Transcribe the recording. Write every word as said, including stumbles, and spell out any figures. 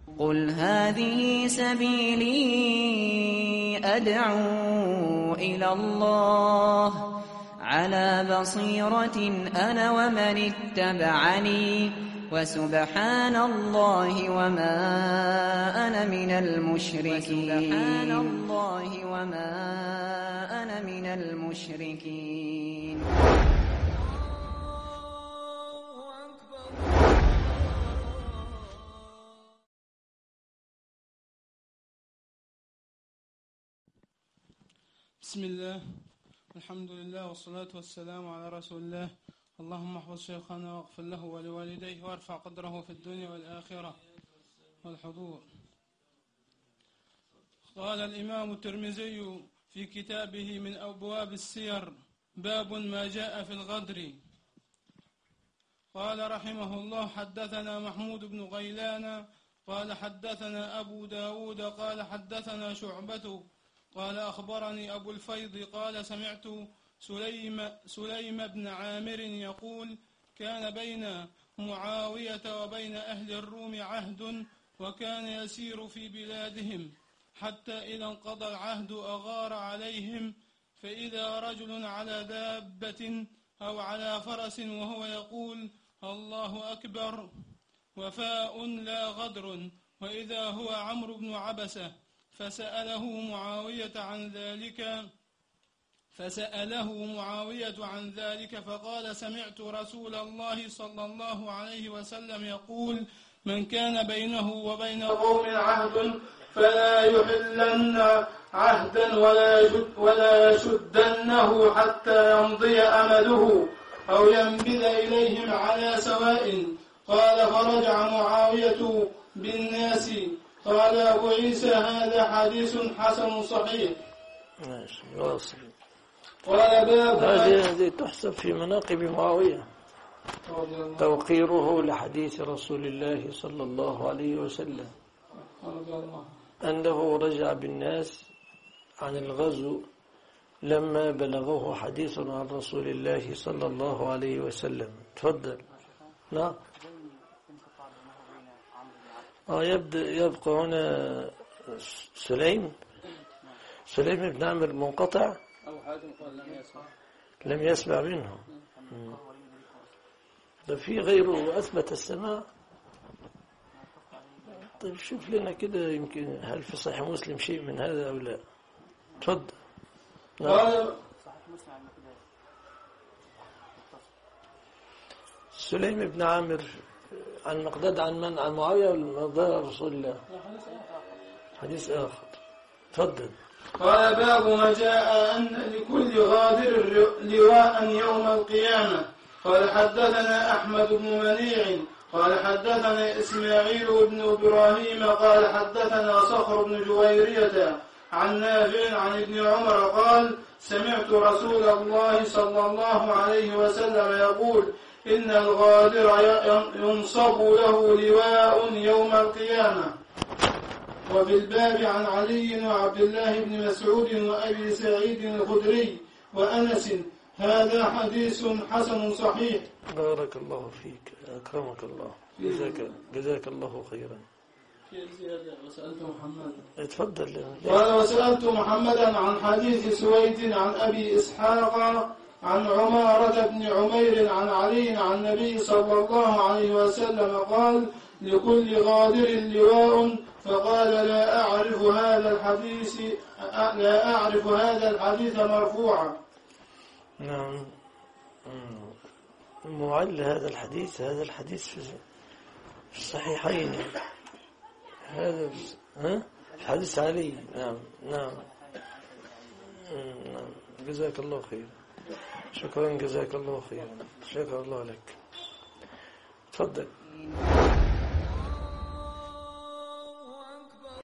قل هذه سبيلي أدعو إلى الله على بصيرة أنا ومن اتبعني وسبحان الله وما أنا من المشركين سبحان الله وما أنا من المشركين. بسم الله الحمد لله والصلاة والسلام على رسول الله. اللهم احفظ شيخنا واغفر له ولوالديه وارفع قدره في الدنيا والآخرة والحضور. قال الإمام الترمذي في كتابه من أبواب السير باب ما جاء في الغدر. قال رحمه الله حدثنا محمود بن غيلان قال حدثنا أبو داود قال حدثنا شعبة قال أخبرني أبو الفيض قال سمعت سليم, سليم بن عامر يقول كان بين معاوية وبين أهل الروم عهد وكان يسير في بلادهم حتى إذا انقضى العهد أغار عليهم فإذا رجل على دابة أو على فرس وهو يقول الله أكبر وفاء لا غدر وإذا هو عمرو بن عبسة فسأله معاوية عن ذلك فسأله معاوية عن ذلك فقال سمعت رسول الله صلى الله عليه وسلم يقول من كان بينه وبين قوم عهد فلا يحلن عهدا ولا يشد ولا يشدنه حتى يمضي أمله أو ينبذ إليهم على سواء. قال فرجع معاوية بالناس. قال أبو عيسى هذا حديث حسن صحيح. ماشي واصل. قال باب هذه تحسب في مناقب معاوية توقيره لحديث رسول الله صلى الله عليه وسلم أنه رجع بالناس عن الغزو لما بلغه حديث عن رسول الله صلى الله عليه وسلم. تفضل. نعم. آه يبدأ يبقى هنا سليم سليم بن عامر منقطع لم يسمع منه. ده في غيره أثبت السماع. طيب شوف لنا كده يمكن هل في صحيح مسلم شيء من هذا أو لا. تفضل. نعم. سليم بن عامر عن مقداد عن من عن معاوية ولا رسول الله حديث آخر. تفضل. قال باب ما جاء أن لكل غادر لواء يوم القيامة. قال حدثنا أحمد بن منيع قال حدثنا إسماعيل بن إبراهيم قال حدثنا صخر بن جويرية عن نافع عن ابن عمر قال سمعت رسول الله صلى الله عليه وسلم يقول إن الغادر ينصب له لواء يوم القيامة. وفي الباب عن علي وعبد الله بن مسعود وأبي سعيد الخدري وأنس. هذا حديث حسن صحيح. بارك الله فيك أكرمك الله جزاك, جزاك الله خيرا. وسألت محمد. اتفضل. قال وسألت محمدا عن حديث سويد عن أبي إسحاق عن عمارة بن عمير عن علي عن النبي صلى الله عليه وسلم قال لكل غادر لواء. فقال لا أعرف هذا الحديث لا أعرف هذا الحديث مرفوعا. نعم. معل هذا الحديث هذا الحديث في الصحيحين. هذا ها حديث علي. نعم نعم نعم. جزاك الله خير. شكرا جزاك الله خيرا. شكرا الله لك. تفضل.